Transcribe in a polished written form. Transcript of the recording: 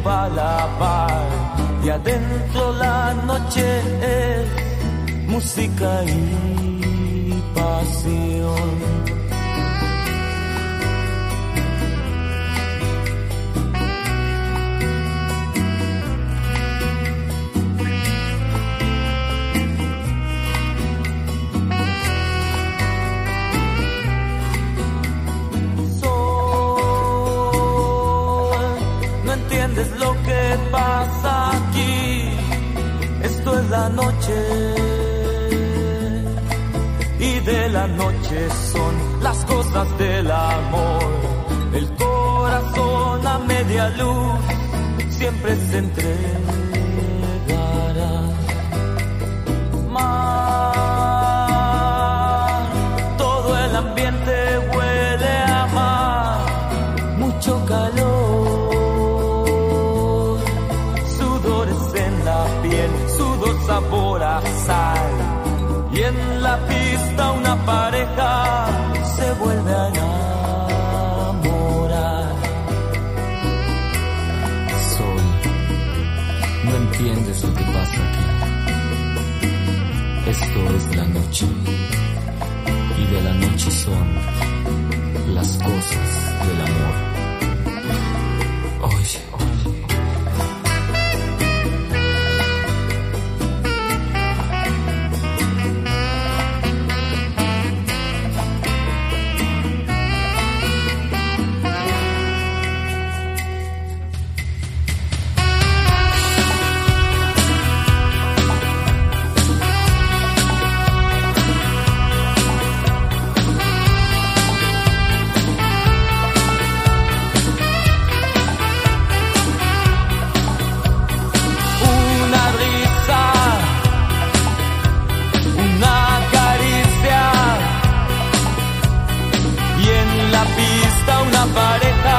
va a la par y adentro la noche es música y pasión. ¿Entiendes lo que pasa aquí? Esto es la noche y de la noche son las cosas del amor. El corazón a media luz siempre se entregará. Mar, todo el ambiente huele a mar, mucho calor. Sabor a sal y en la pista una pareja se vuelve a enamorar. Sol, no entiendes lo que pasa aquí. Esto es la noche y de la noche son las cosas del amor. Oye, pareja